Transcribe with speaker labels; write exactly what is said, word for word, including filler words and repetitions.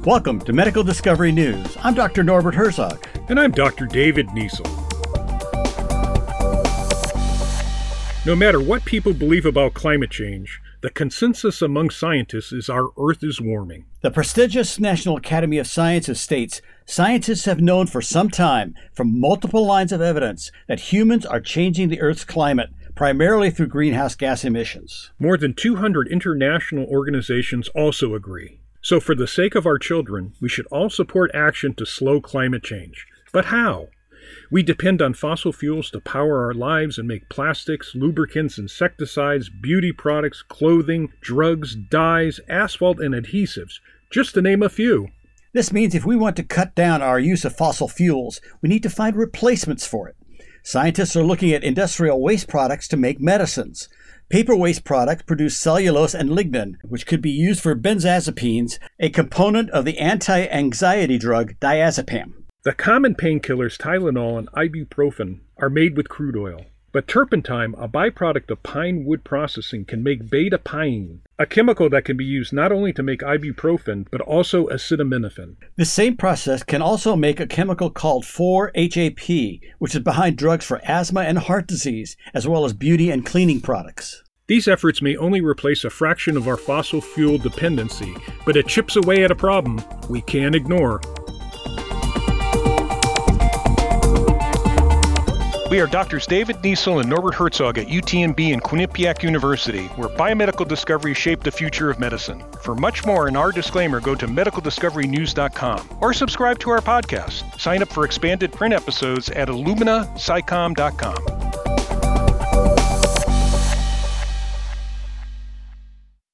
Speaker 1: Welcome to Medical Discovery News. I'm Doctor Norbert Herzog.
Speaker 2: And I'm Doctor David Niesel. No matter what people believe about climate change, the consensus among scientists is our Earth is warming.
Speaker 1: The prestigious National Academy of Sciences states scientists have known for some time, from multiple lines of evidence, that humans are changing the Earth's climate, primarily through greenhouse gas emissions.
Speaker 2: More than two hundred international organizations also agree. So for the sake of our children, we should all support action to slow climate change. But how? We depend on fossil fuels to power our lives and make plastics, lubricants, insecticides, beauty products, clothing, drugs, dyes, asphalt, and adhesives, just to name a few.
Speaker 1: This means if we want to cut down our use of fossil fuels, we need to find replacements for it. Scientists are looking at industrial waste products to make medicines. Paper waste products produce cellulose and lignin, which could be used for benzodiazepines, a component of the anti-anxiety drug diazepam.
Speaker 2: The common painkillers Tylenol and ibuprofen are made with crude oil. But turpentine, a byproduct of pine wood processing, can make beta-pine, a chemical that can be used not only to make ibuprofen, but also acetaminophen.
Speaker 1: This same process can also make a chemical called four H A P, which is behind drugs for asthma and heart disease, as well as beauty and cleaning products.
Speaker 2: These efforts may only replace a fraction of our fossil fuel dependency, but it chips away at a problem we can't ignore. We are Doctors David Niesel and Norbert Herzog at U T M B and Quinnipiac University, where biomedical discovery shaped the future of medicine. For much more in our disclaimer, go to medical discovery news dot com or subscribe to our podcast. Sign up for expanded print episodes at illumina sci com dot com.